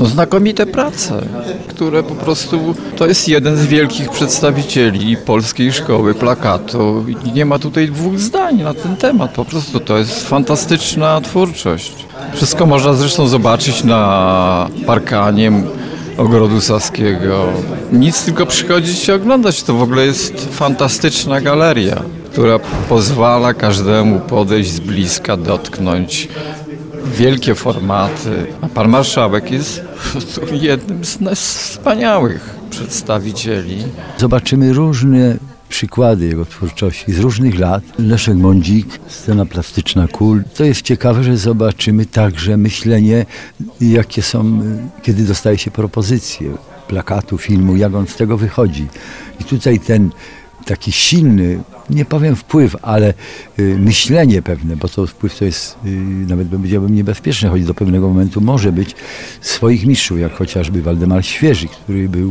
znakomite prace, które po prostu, to jest jeden z wielkich przedstawicieli polskiej szkoły plakatu. I nie ma tutaj dwóch zdań na ten temat, po prostu to jest fantastyczna twórczość. Wszystko można zresztą zobaczyć na parkanie Ogrodu Saskiego. Nic, tylko przychodzić i oglądać. To w ogóle jest fantastyczna galeria, która pozwala każdemu podejść z bliska, dotknąć. Wielkie formaty. A pan marszałek jest jednym z wspaniałych przedstawicieli. Zobaczymy różne przykłady jego twórczości z różnych lat. Leszek Mądzik, scena plastyczna KUL. To jest ciekawe, że zobaczymy także myślenie, jakie są, kiedy dostaje się propozycje plakatu, filmu, jak on z tego wychodzi. I tutaj ten taki silny, nie powiem wpływ, ale myślenie pewne, bo to wpływ to jest, nawet powiedziałbym, niebezpieczne, choć do pewnego momentu może być, swoich mistrzów, jak chociażby Waldemar Świeży, który był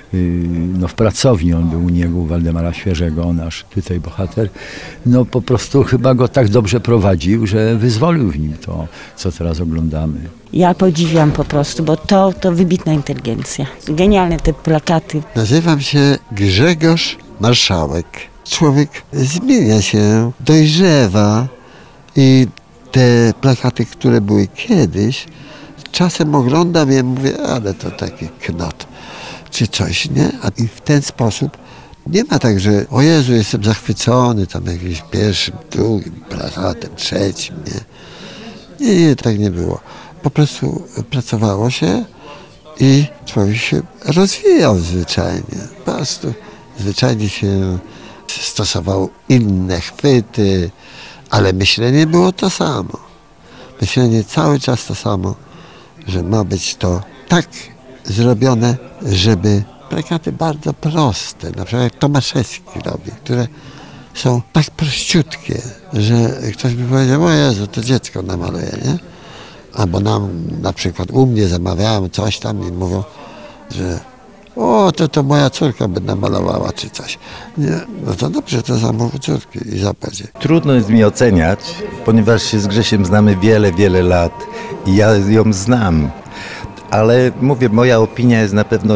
w pracowni, on był u niego, u Waldemara Świeżego, nasz tutaj bohater, po prostu chyba go tak dobrze prowadził, że wyzwolił w nim to, co teraz oglądamy. Ja podziwiam po prostu, bo to wybitna inteligencja. Genialne te plakaty. Nazywam się Grzegorz Marszałek. Człowiek zmienia się, dojrzewa i te plakaty, które były kiedyś, czasem oglądam je i mówię, ale to taki knot, czy coś, nie? I w ten sposób nie ma tak, że o Jezu, jestem zachwycony tam jakimś pierwszym, drugim plakatem, trzecim, nie? Nie, tak nie było. Po prostu pracowało się i człowiek się rozwijał zwyczajnie. Po prostu zwyczajnie się stosował inne chwyty, ale myślenie było to samo. Myślenie cały czas to samo, że ma być to tak zrobione, żeby plakaty bardzo proste, na przykład jak Tomaszewski robi, które są tak prościutkie, że ktoś by powiedział, o Jezu, to dziecko namaluje, nie? Albo nam, na przykład u mnie zamawiałem coś tam i mówią, że o, to moja córka by namalowała czy coś. Nie, no to dobrze, to zamów córki i zapłaci. Trudno jest mi oceniać, ponieważ się z Grzesiem znamy wiele, wiele lat i ja ją znam. Ale mówię, moja opinia jest na pewno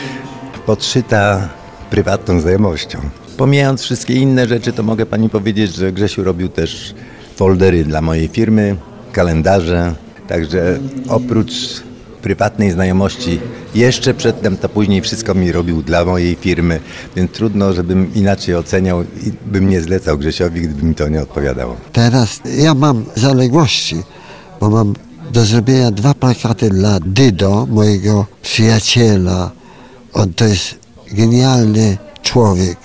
podszyta prywatną znajomością. Pomijając wszystkie inne rzeczy, to mogę pani powiedzieć, że Grzesiu robił też foldery dla mojej firmy, kalendarze. Także oprócz prywatnej znajomości jeszcze przedtem, to później wszystko mi robił dla mojej firmy, więc trudno, żebym inaczej oceniał i bym nie zlecał Grzesiowi, gdyby mi to nie odpowiadało. Teraz ja mam zaległości, bo mam do zrobienia 2 plakaty dla Dydo, mojego przyjaciela. On to jest genialny człowiek.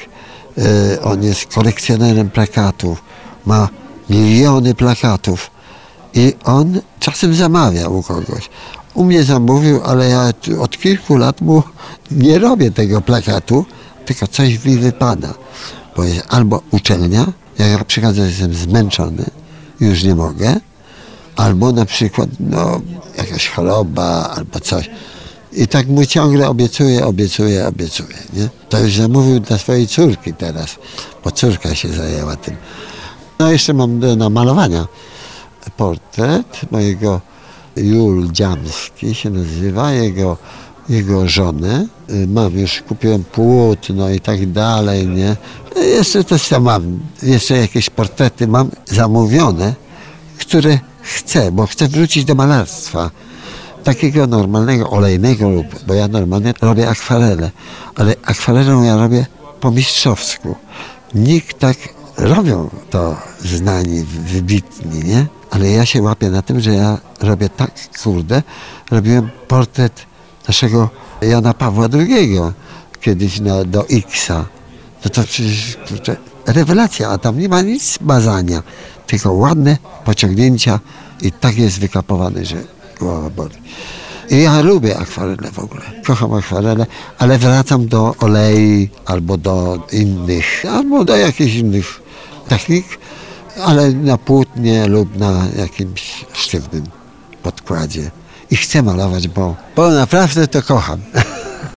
On jest kolekcjonerem plakatów, ma miliony plakatów i on czasem zamawia u kogoś. U mnie zamówił, ale ja od kilku lat mu nie robię tego plakatu, tylko coś mi wypada. Bo jest albo uczelnia, jak ja przychodzę, jestem zmęczony, już nie mogę, albo na przykład jakaś choroba, albo coś. I tak mu ciągle obiecuję, nie? To już zamówił dla swojej córki teraz, bo córka się zajęła tym. Jeszcze mam do namalowania portret mojego Jul Dziamski się nazywa, jego żonę. Kupiłem płótno i tak dalej, nie? Jeszcze coś tam mam, jeszcze jakieś portrety mam zamówione, które chcę, bo chcę wrócić do malarstwa. Takiego normalnego, olejnego bo ja normalnie robię akwarele, ale akwarelą ja robię po mistrzowsku. Nikt tak robią to znani, wybitni, nie? Ale ja się łapię na tym, że ja robię tak, robiłem portret naszego Jana Pawła II kiedyś do X-a. No to przecież, kurczę, rewelacja, a tam nie ma nic mazania, tylko ładne pociągnięcia i tak jest wykapowany, że głowa boli. I ja lubię akwarele w ogóle, kocham akwarele, ale wracam do olei albo do jakichś innych technik, ale na płótnie lub na jakimś sztywnym podkładzie. I chcę malować, bo naprawdę to kocham.